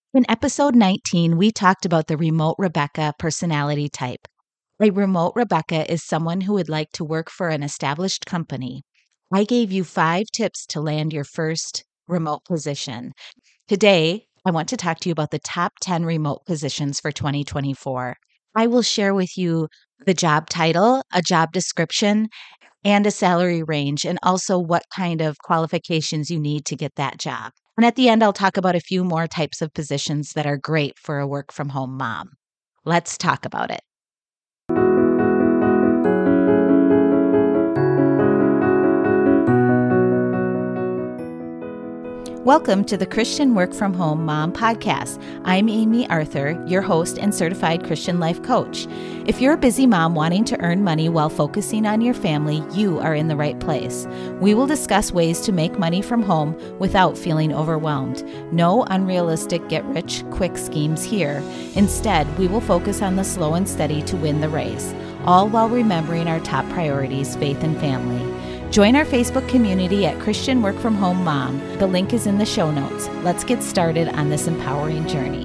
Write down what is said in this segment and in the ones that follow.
In episode 19, we talked about the remote Rebecca personality type. A remote Rebecca is someone who would like to work for an established company. I gave you 5 tips to land your first remote position. Today, I want to talk to you about the top 10 remote positions for 2024. I will share with you the job title, a job description, and a salary range, and also what kind of qualifications you need to get that job. And at the end, I'll talk about a few more types of positions that are great for a work from home mom. Let's talk about it. Welcome to the Christian Work From Home Mom Podcast. I'm Amy Arthur, your host and certified Christian life coach. If you're a busy mom wanting to earn money while focusing on your family, you are in the right place. We will discuss ways to make money from home without feeling overwhelmed. No unrealistic get-rich-quick schemes here. Instead, we will focus on the slow and steady to win the race, all while remembering our top priorities, faith and family. Join our Facebook community at Christian Work From Home Mom. The link is in the show notes. Let's get started on this empowering journey.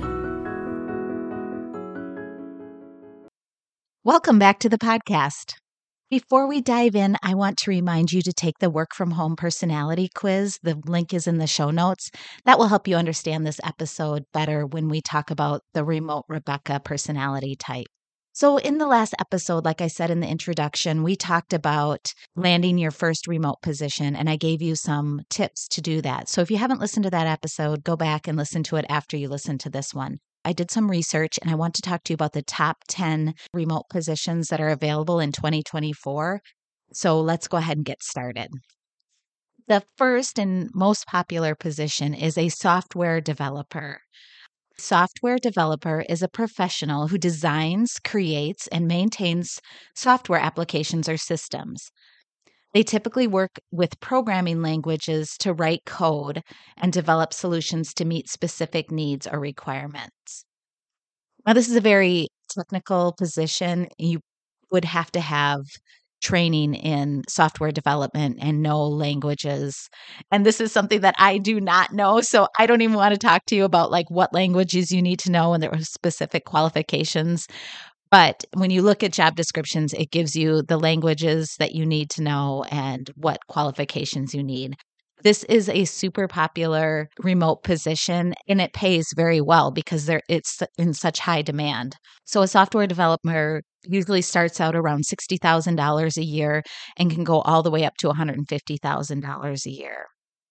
Welcome back to the podcast. Before we dive in, I want to remind you to take the Work From Home personality quiz. The link is in the show notes. That will help you understand this episode better when we talk about the remote Rebecca personality type. So in the last episode, like I said in the introduction, we talked about landing your first remote position, and I gave you some tips to do that. So if you haven't listened to that episode, go back and listen to it after you listen to this one. I did some research, and I want to talk to you about the top 10 remote positions that are available in 2024. So let's go ahead and get started. The first and most popular position is a software developer. Software developer is a professional who designs, creates, and maintains software applications or systems. They typically work with programming languages to write code and develop solutions to meet specific needs or requirements. Now, this is a very technical position. You would have to have training in software development and know languages. And this is something that I do not know. So I don't even want to talk to you about like what languages you need to know and there are specific qualifications. But when you look at job descriptions, it gives you the languages that you need to know and what qualifications you need. This is a super popular remote position and it pays very well because it's in such high demand. So a software developer usually starts out around $60,000 a year and can go all the way up to $150,000 a year.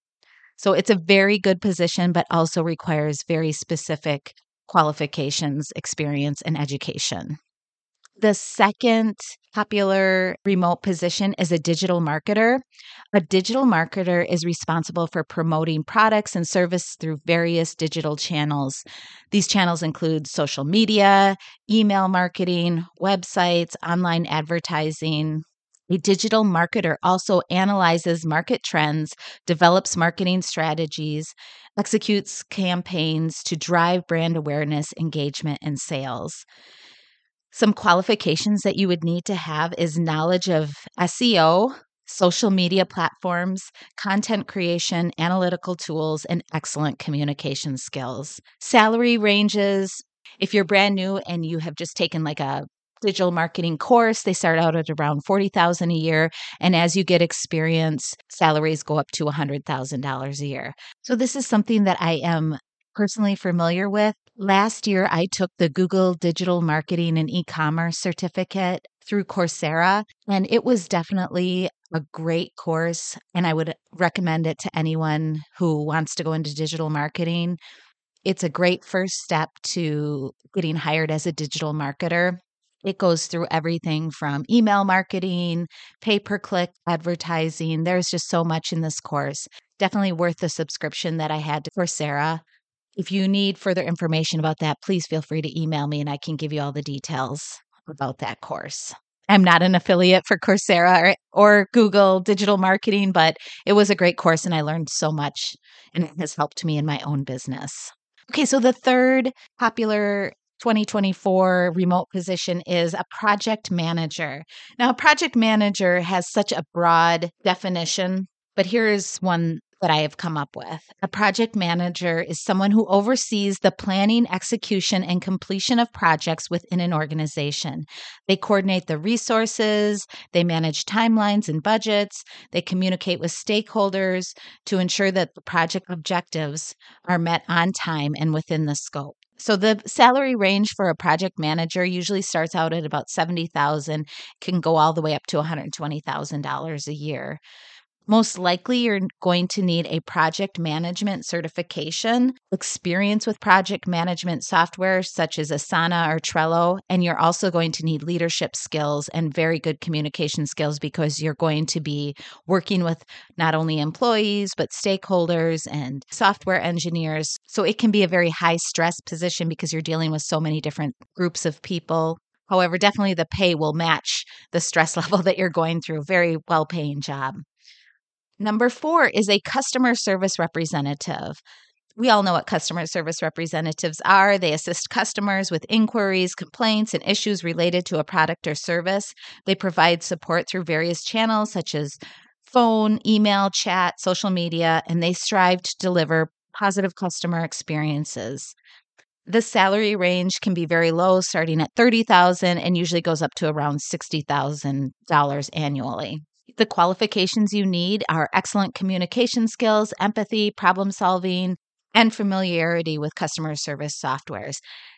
So it's a very good position, but also requires very specific qualifications, experience, and education. The second popular remote position is a digital marketer. A digital marketer is responsible for promoting products and service through various digital channels. These channels include social media, email marketing, websites, online advertising. A digital marketer also analyzes market trends, develops marketing strategies, executes campaigns to drive brand awareness, engagement, and sales. Some qualifications that you would need to have is knowledge of SEO, social media platforms, content creation, analytical tools, and excellent communication skills. Salary ranges, if you're brand new and you have just taken like a digital marketing course, they start out at around $40,000 a year. And as you get experience, salaries go up to $100,000 a year. So this is something that I am personally familiar with. Last year, I took the Google Digital Marketing and E-commerce certificate through Coursera, and it was definitely a great course, and I would recommend it to anyone who wants to go into digital marketing. It's a great first step to getting hired as a digital marketer. It goes through everything from email marketing, pay-per-click advertising. There's just so much in this course. Definitely worth the subscription that I had to Coursera. If you need further information about that, please feel free to email me and I can give you all the details about that course. I'm not an affiliate for Coursera or Google Digital Marketing, but it was a great course and I learned so much and it has helped me in my own business. Okay, so the third popular 2024 remote position is a project manager. Now, a project manager has such a broad definition, but here is one that I have come up with. A project manager is someone who oversees the planning, execution, and completion of projects within an organization. They coordinate the resources, they manage timelines and budgets, they communicate with stakeholders to ensure that the project objectives are met on time and within the scope. So the salary range for a project manager usually starts out at about 70,000, can go all the way up to $120,000 a year. Most likely, you're going to need a project management certification, experience with project management software such as Asana or Trello, and you're also going to need leadership skills and very good communication skills because you're going to be working with not only employees, but stakeholders and software engineers. So it can be a very high stress position because you're dealing with so many different groups of people. However, definitely the pay will match the stress level that you're going through. Very well paying job. Number 4 is a customer service representative. We all know what customer service representatives are. They assist customers with inquiries, complaints, and issues related to a product or service. They provide support through various channels such as phone, email, chat, social media, and they strive to deliver positive customer experiences. The salary range can be very low, starting at $30,000 and usually goes up to around $60,000 annually. The qualifications you need are excellent communication skills, empathy, problem solving, and familiarity with customer service softwares.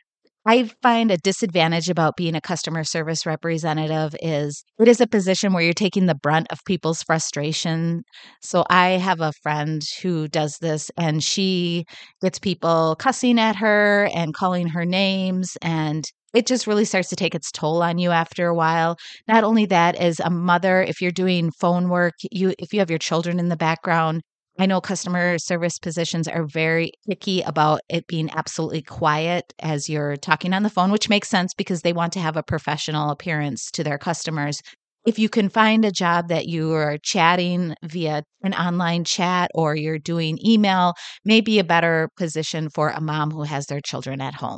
I find a disadvantage about being a customer service representative is it is a position where you're taking the brunt of people's frustration. So I have a friend who does this and she gets people cussing at her and calling her names, and it just really starts to take its toll on you after a while. Not only that, as a mother, if you're doing phone work, if you have your children in the background, I know customer service positions are very picky about it being absolutely quiet as you're talking on the phone, which makes sense because they want to have a professional appearance to their customers. If you can find a job that you are chatting via an online chat or you're doing email, may be a better position for a mom who has their children at home.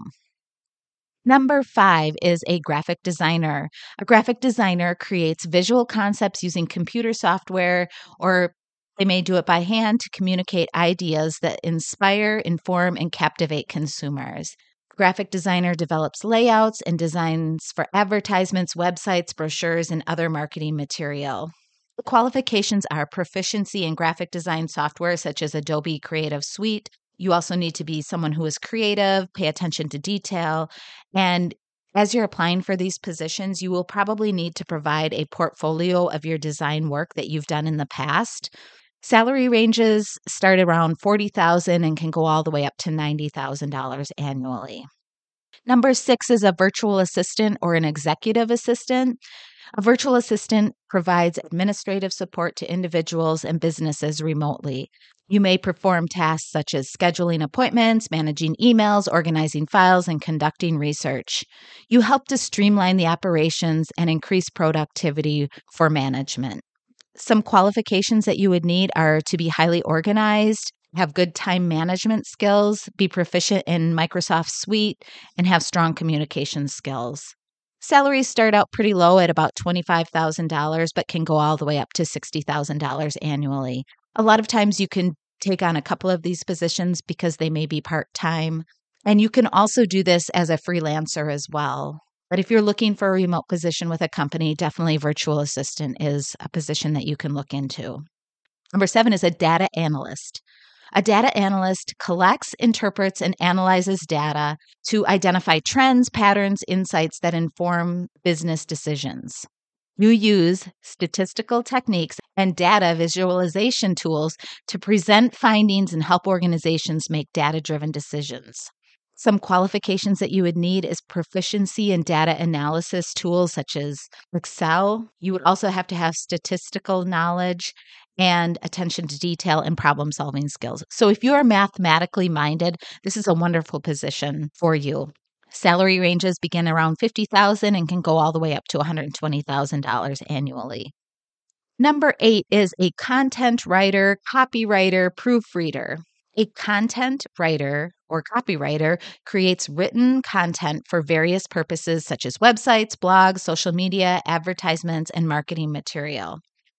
Number 5 is a graphic designer. A graphic designer creates visual concepts using computer software, or they may do it by hand to communicate ideas that inspire, inform, and captivate consumers. Graphic designer develops layouts and designs for advertisements, websites, brochures, and other marketing material. The qualifications are proficiency in graphic design software such as Adobe Creative Suite. You also need to be someone who is creative, pay attention to detail, and as you're applying for these positions, you will probably need to provide a portfolio of your design work that you've done in the past. Salary ranges start around $40,000 and can go all the way up to $90,000 annually. Number 6 is a virtual assistant or an executive assistant. A virtual assistant provides administrative support to individuals and businesses remotely. You may perform tasks such as scheduling appointments, managing emails, organizing files, and conducting research. You help to streamline the operations and increase productivity for management. Some qualifications that you would need are to be highly organized, have good time management skills, be proficient in Microsoft Suite, and have strong communication skills. Salaries start out pretty low at about $25,000, but can go all the way up to $60,000 annually. A lot of times you can take on a couple of these positions because they may be part-time, and you can also do this as a freelancer as well. But if you're looking for a remote position with a company, definitely virtual assistant is a position that you can look into. Number 7 is a data analyst. A data analyst collects, interprets, and analyzes data to identify trends, patterns, insights that inform business decisions. You use statistical techniques and data visualization tools to present findings and help organizations make data-driven decisions. Some qualifications that you would need is proficiency in data analysis tools such as Excel. You would also have to have statistical knowledge and attention to detail and problem solving skills. So if you are mathematically minded, this is a wonderful position for you. Salary ranges begin around $50,000 and can go all the way up to $120,000 annually. Number 8 is a content writer, copywriter, proofreader. A content writer or copywriter creates written content for various purposes such as websites, blogs, social media, advertisements, and marketing material.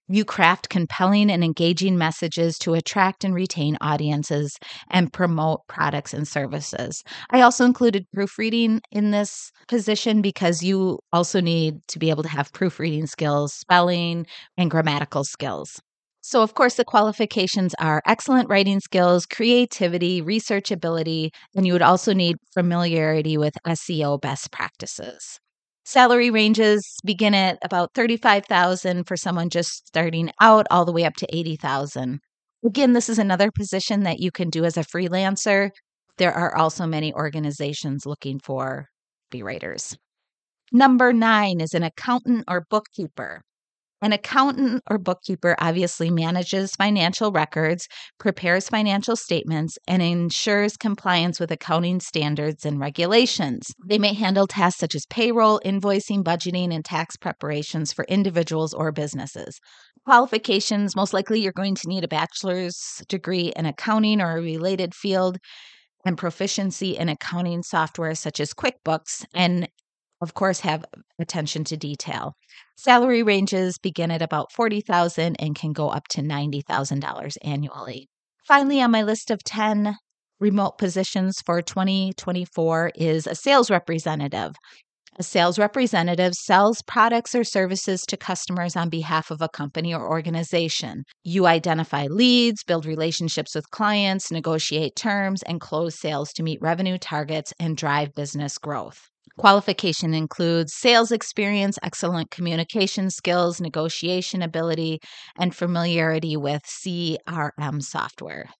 You craft compelling and engaging messages to attract and retain audiences and promote products and services. I also included proofreading in this position because you also need to be able to have proofreading skills, spelling, and grammatical skills. So, of course, the qualifications are excellent writing skills, creativity, researchability, and you would also need familiarity with SEO best practices. Salary ranges begin at about 35,000 for someone just starting out all the way up to 80,000. Again, this is another position that you can do as a freelancer. There are also many organizations looking for copywriters. Number 9 is an accountant or bookkeeper. An accountant or bookkeeper obviously manages financial records, prepares financial statements, and ensures compliance with accounting standards and regulations. They may handle tasks such as payroll, invoicing, budgeting, and tax preparations for individuals or businesses. Qualifications, most likely you're going to need a bachelor's degree in accounting or a related field and proficiency in accounting software such as QuickBooks, and of course, have attention to detail. Salary ranges begin at about $40,000 and can go up to $90,000 annually. Finally, on my list of 10 remote positions for 2024 is a sales representative. A sales representative sells products or services to customers on behalf of a company or organization. You identify leads, build relationships with clients, negotiate terms, and close sales to meet revenue targets and drive business growth. Qualification includes sales experience, excellent communication skills, negotiation ability, and familiarity with CRM software.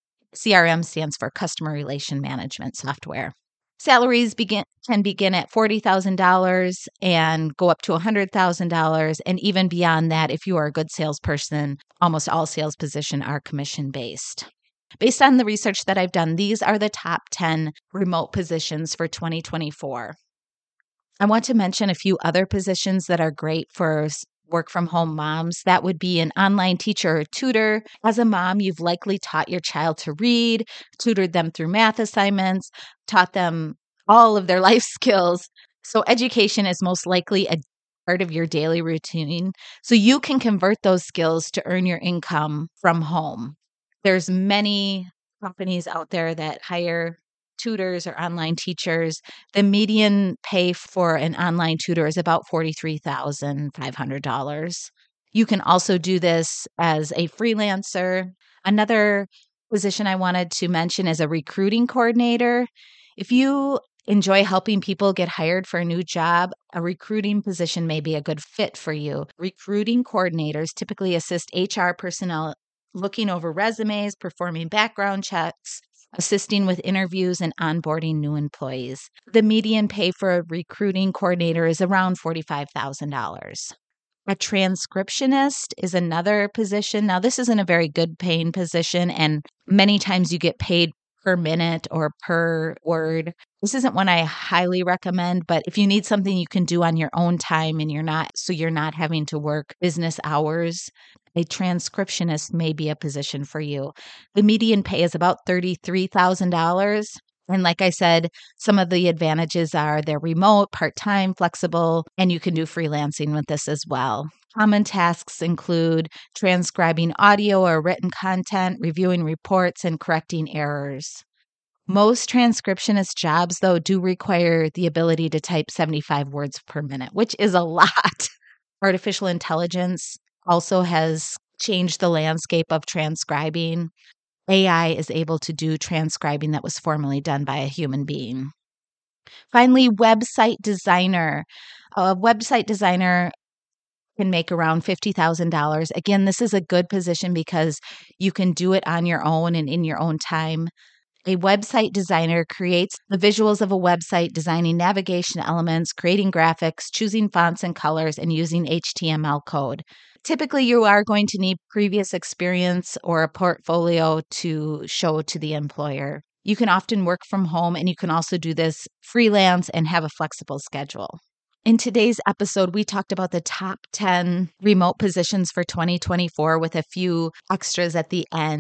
CRM stands for Customer Relation Management Software. Salaries can begin at $40,000 and go up to $100,000. And even beyond that, if you are a good salesperson, almost all sales positions are commission-based. Based on the research that I've done, these are the top 10 remote positions for 2024. I want to mention a few other positions that are great for work from home moms. That would be an online teacher or tutor. As a mom, you've likely taught your child to read, tutored them through math assignments, taught them all of their life skills. So education is most likely a part of your daily routine. So you can convert those skills to earn your income from home. There's many companies out there that hire tutors or online teachers. The median pay for an online tutor is about $43,500. You can also do this as a freelancer. Another position I wanted to mention is a recruiting coordinator. If you enjoy helping people get hired for a new job, a recruiting position may be a good fit for you. Recruiting coordinators typically assist HR personnel looking over resumes, performing background checks, assisting with interviews, and onboarding new employees. The median pay for a recruiting coordinator is around $45,000. A transcriptionist is another position. Now, this isn't a very good paying position, and many times you get paid per minute or per word. This isn't one I highly recommend, but if you need something you can do on your own time and you're not having to work business hours, a transcriptionist may be a position for you. The median pay is about $33,000. And like I said, some of the advantages are they're remote, part-time, flexible, and you can do freelancing with this as well. Common tasks include transcribing audio or written content, reviewing reports, and correcting errors. Most transcriptionist jobs, though, do require the ability to type 75 words per minute, which is a lot. Artificial intelligence also has changed the landscape of transcribing. AI is able to do transcribing that was formerly done by a human being. Finally, website designer. A website designer can make around $50,000. Again, this is a good position because you can do it on your own and in your own time. A website designer creates the visuals of a website, designing navigation elements, creating graphics, choosing fonts and colors, and using HTML code. Typically, you are going to need previous experience or a portfolio to show to the employer. You can often work from home, and you can also do this freelance and have a flexible schedule. In today's episode, we talked about the top 10 remote positions for 2024 with a few extras at the end.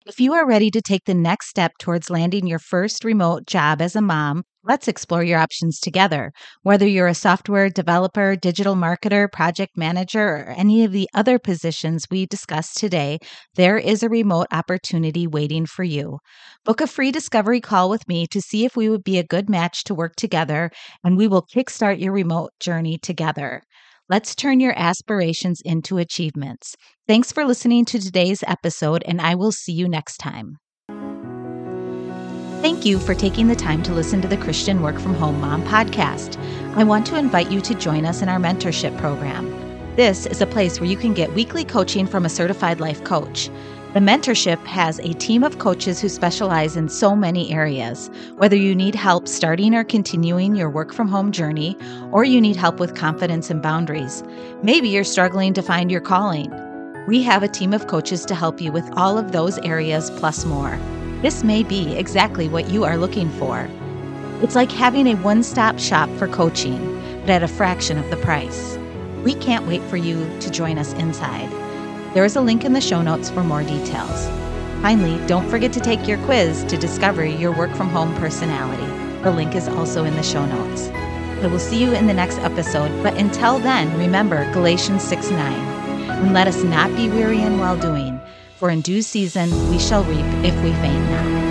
If you are ready to take the next step towards landing your first remote job as a mom, let's explore your options together. Whether you're a software developer, digital marketer, project manager, or any of the other positions we discussed today, there is a remote opportunity waiting for you. Book a free discovery call with me to see if we would be a good match to work together, and we will kickstart your remote journey together. Let's turn your aspirations into achievements. Thanks for listening to today's episode, and I will see you next time. Thank you for taking the time to listen to the Christian Work From Home Mom podcast. I want to invite you to join us in our mentorship program. This is a place where you can get weekly coaching from a certified life coach. The mentorship has a team of coaches who specialize in so many areas. Whether you need help starting or continuing your work from home journey, or you need help with confidence and boundaries. Maybe you're struggling to find your calling. We have a team of coaches to help you with all of those areas plus more. This may be exactly what you are looking for. It's like having a one-stop shop for coaching, but at a fraction of the price. We can't wait for you to join us inside. There is a link in the show notes for more details. Finally, don't forget to take your quiz to discover your work from home personality. The link is also in the show notes. I will see you in the next episode, but until then, remember Galatians 6:9. And let us not be weary in well-doing, for in due season we shall reap if we faint not.